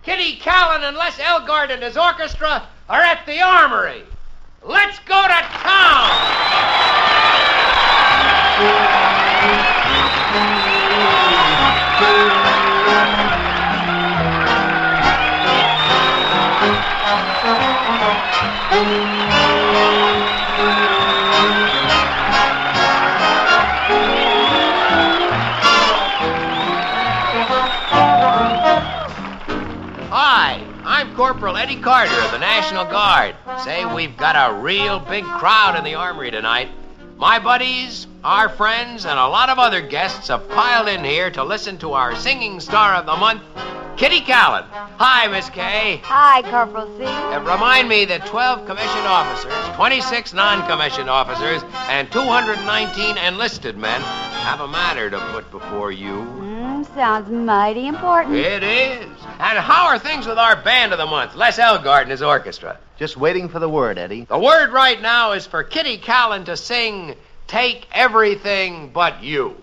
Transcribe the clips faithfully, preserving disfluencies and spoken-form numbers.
Kitty Callan and Les Elgard and his orchestra are at the Armory. Let's go to Hi, I'm Corporal Eddie Carter of the National Guard. Say, we've got a real big crowd in the Armory tonight. My buddies, our friends, and a lot of other guests have piled in here to listen to our singing star of the month, Kitty Callan. Hi, Miss Kay. Hi, Corporal C. Uh, remind me that twelve commissioned officers, twenty-six non-commissioned officers, and two hundred nineteen enlisted men have a matter to put before you. Mm, sounds mighty important. It is. And how are things with our band of the month, Les Elgard and his orchestra? Just waiting for the word, Eddie. The word right now is for Kitty Callan to sing Take Everything But You.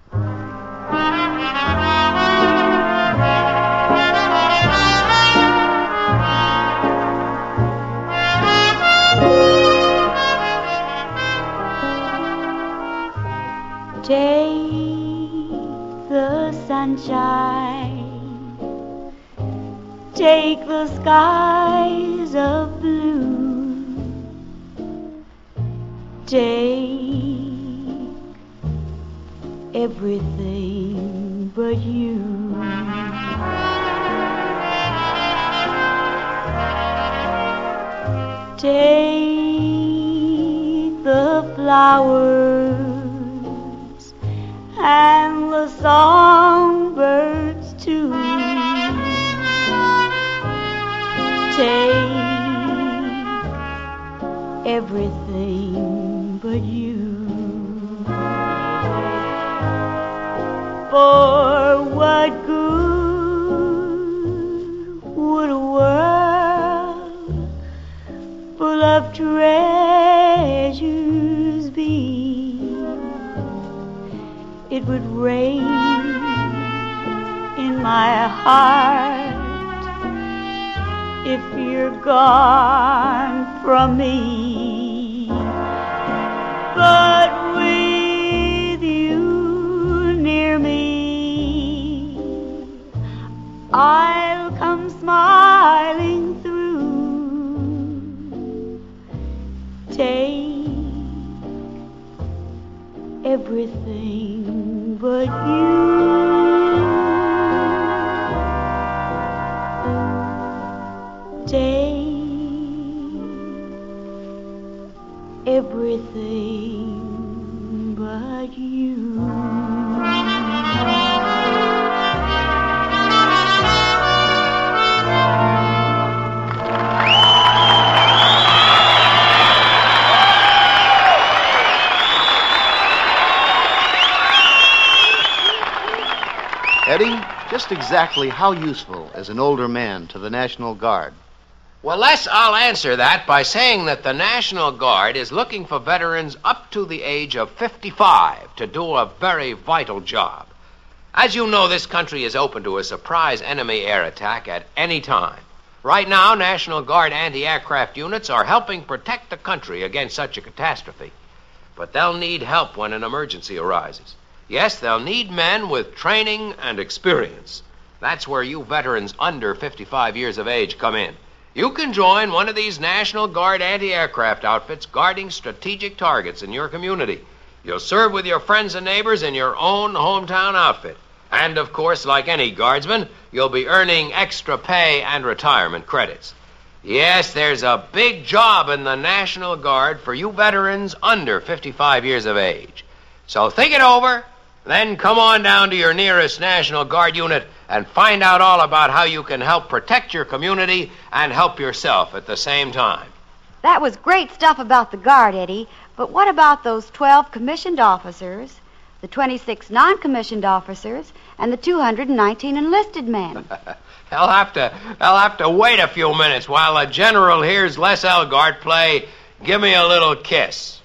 Take the sunshine, take the skies of blue, take everything but you. Take the flowers and the songbirds too. Take everything but you. For what good would a world full of treasures be? It would rain in my heart if you're gone from me. But with you near me, I'll come smiling through. Take everything but you. Take everything but you. Eddie, just exactly how useful is an older man to the National Guard? Well, Les, I'll answer that by saying that the National Guard is looking for veterans up to the age of fifty-five to do a very vital job. As you know, this country is open to a surprise enemy air attack at any time. Right now, National Guard anti-aircraft units are helping protect the country against such a catastrophe. But they'll need help when an emergency arises. Yes, they'll need men with training and experience. That's where you veterans under fifty-five years of age come in. You can join one of these National Guard anti-aircraft outfits guarding strategic targets in your community. You'll serve with your friends and neighbors in your own hometown outfit. And, of course, like any guardsman, you'll be earning extra pay and retirement credits. Yes, there's a big job in the National Guard for you veterans under fifty-five years of age. So think it over, then come on down to your nearest National Guard unit and find out all about how you can help protect your community and help yourself at the same time. That was great stuff about the Guard, Eddie. But what about those twelve commissioned officers, the twenty-six non-commissioned officers, and the two hundred nineteen enlisted men? I'll have to I'll have to wait a few minutes while the general hears Les Elgard play Give Me a Little Kiss.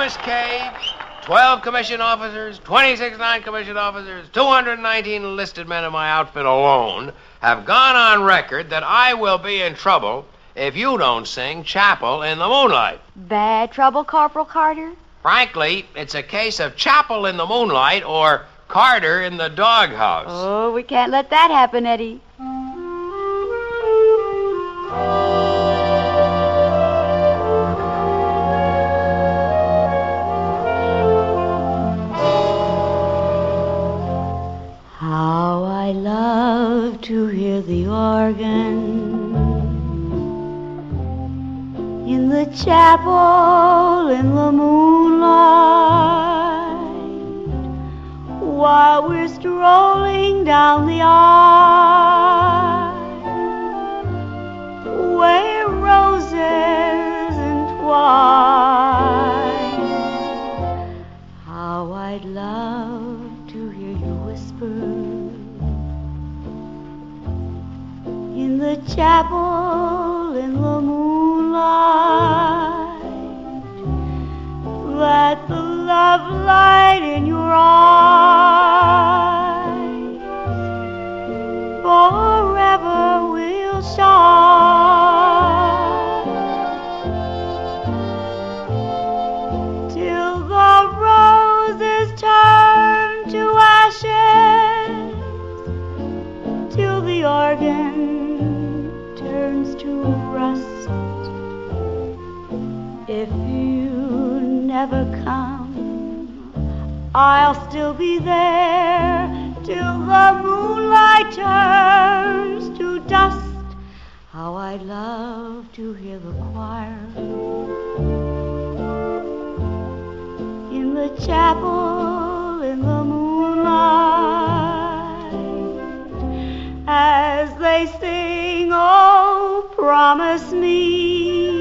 Thomas Cage, twelve commissioned officers, twenty-six non-commissioned officers, two hundred nineteen enlisted men in my outfit alone have gone on record that I will be in trouble if you don't sing Chapel in the Moonlight. Bad trouble, Corporal Carter? Frankly, it's a case of Chapel in the Moonlight or Carter in the Doghouse. Oh, we can't let that happen, Eddie. How I love to hear the organ in the chapel in the moonlight, while we're strolling down the aisle, where roses entwine. How I'd love to hear you whisper in the chapel in the moonlight, that the love light in your eyes forever will shine, till the roses turn to ashes, till the organ turns to rust. If you never come, I'll still be there till the moonlight turns to dust. How I'd love to hear the choir in the chapel in the moonlight, as they sing, oh, promise me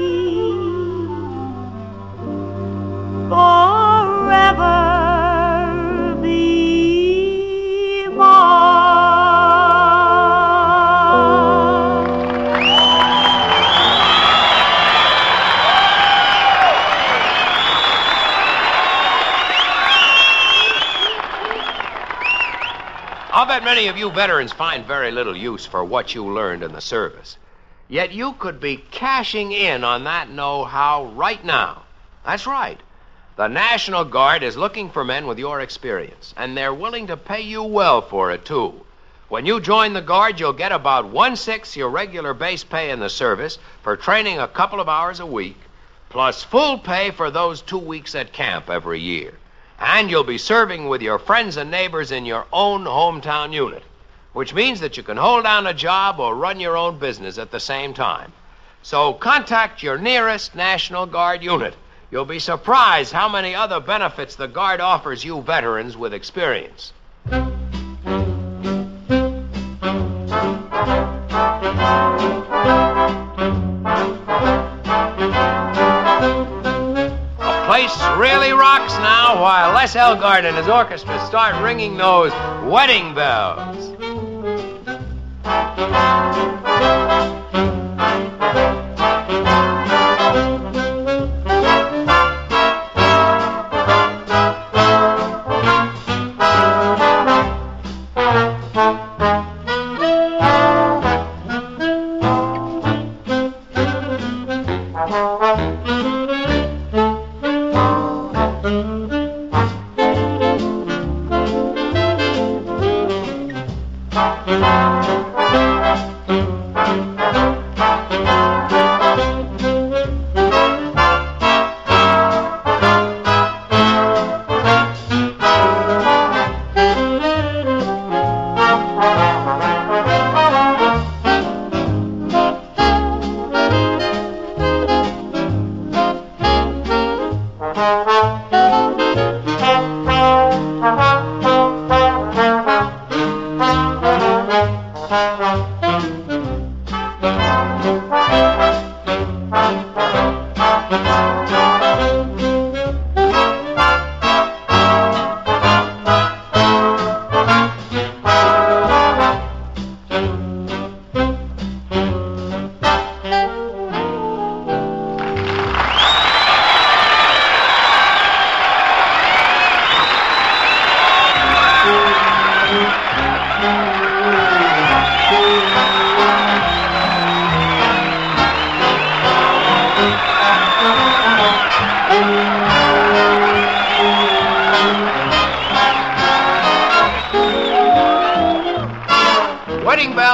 forever be mine. I'll bet many of you veterans find very little use for what you learned in the service. Yet you could be cashing in on that know-how right now. That's right. The National Guard is looking for men with your experience, and they're willing to pay you well for it, too. When you join the Guard, you'll get about one-sixth your regular base pay in the service for training a couple of hours a week, plus full pay for those two weeks at camp every year. And you'll be serving with your friends and neighbors in your own hometown unit, which means that you can hold down a job or run your own business at the same time. So contact your nearest National Guard unit. You'll be surprised how many other benefits the Guard offers you veterans with experience. A place really rocks now while Les Elgart and his orchestra start ringing those wedding bells.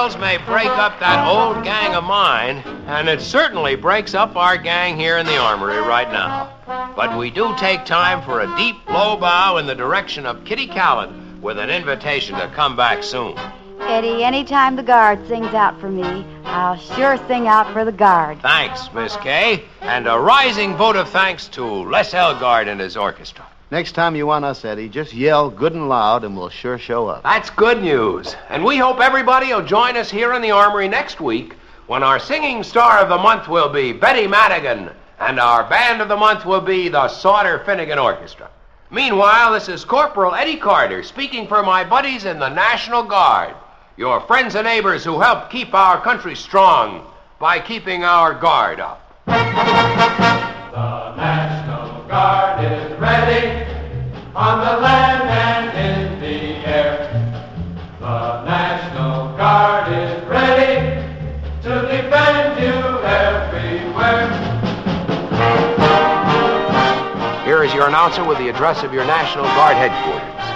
bells may break up that old gang of mine, and it certainly breaks up our gang here in the armory right now. But we do take time for a deep, low bow in the direction of Kitty Callan with an invitation to come back soon. Eddie, anytime the Guard sings out for me, I'll sure sing out for the Guard. Thanks, Miss Kay. And a rising vote of thanks to Les Elgard and his orchestra. Next time you want us, Eddie, just yell good and loud and we'll sure show up. That's good news. And we hope everybody will join us here in the Armory next week when our singing star of the month will be Betty Madigan and our band of the month will be the Sauter-Finnegan Orchestra. Meanwhile, this is Corporal Eddie Carter speaking for my buddies in the National Guard, your friends and neighbors who help keep our country strong by keeping our guard up. The National Guard is ready on the land and in the air. The National Guard is ready to defend you everywhere. Here is your announcer with the address of your National Guard headquarters.